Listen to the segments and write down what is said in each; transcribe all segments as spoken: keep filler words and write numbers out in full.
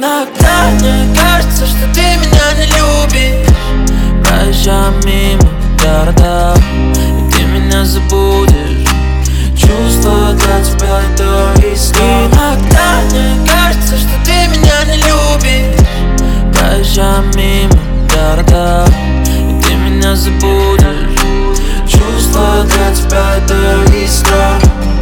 Иногда мне кажется, что ты меня не любишь. Проезжаем мимо города, и ты меня забудешь. Чувство для тебя это искра. Иногда мне кажется, что ты меня не любишь. Проезжаем мимо города, и ты меня забудешь. Чувство для тебя это искра.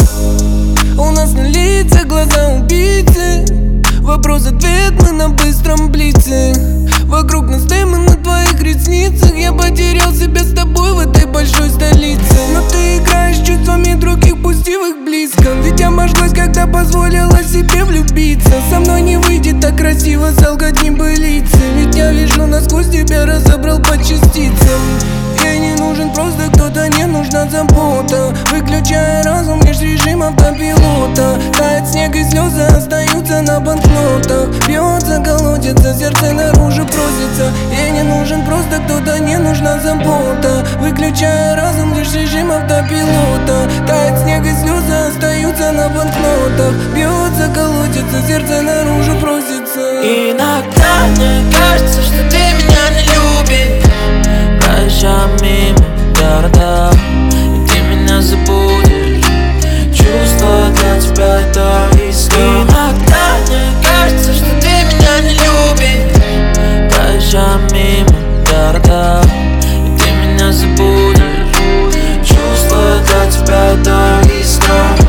У нас на лицах глаза убийцы, вопрос-ответ, мы на быстром блице. Вокруг нас дымы на твоих ресницах. Я потерял себя с тобой в этой большой столице. Но ты играешь чувствами других, пустив их близко. Ведь обошлась, когда позволила себе влюбиться. Со мной не выйдет так красиво солгать небылицы. Ведь я вижу насквозь тебя, разобрал по частицам. Ей не нужен просто кто-то, не нужна забота. Выключая разум, лишь режим автопилота. Тает снег и слезы остаются на банкнотах. Бьется колодец, а сердце наружу просится. Ей не нужен просто кто-то, не нужна забота. Выключая разум, лишь режим автопилота. Тает снег и слезы остаются на банкнотах. Бьется колодец, а сердце наружу просится. Иногда мне кажется, что ты меня не любишь. Проезжаем мимо города, и ты меня забудешь. Чувство для тебя это искра. Иногда мне кажется, что ты меня не любишь. Проезжаем мимо города, и ты меня забудешь. Чувство для тебя это искра.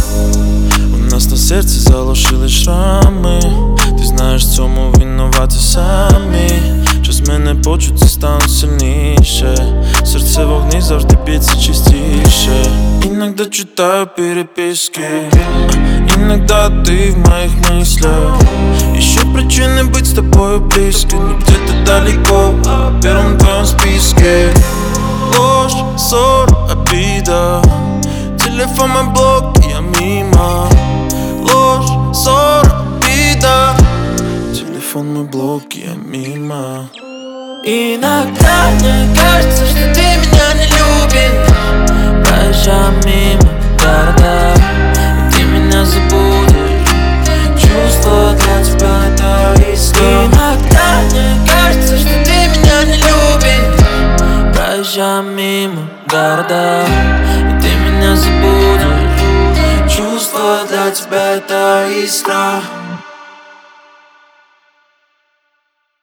У нас на серці залишили шрами. Ти знаєш, в цьому винуваті самі. Час мене почуття стануть сильніше. Серце в огні завжди б'ється частіше. Иногда читаю переписки, иногда ты в моих мыслях. Еще причины быть с тобой близко. Не где-то далеко, а в первом твоем списке. Ложь, ссор, обида. Телефон мой блок, я мимо. Ложь, ссор, обида. Телефон мой блок, я мимо. Иногда мне кажется, что ты меня не любишь. Проезжаем мимо города, и ты меня забудешь. Чувство для тебя это искра. Иногда мне кажется, что ты меня не любишь. Проезжаем мимо города, и ты меня забудешь. Чувство для тебя это искра.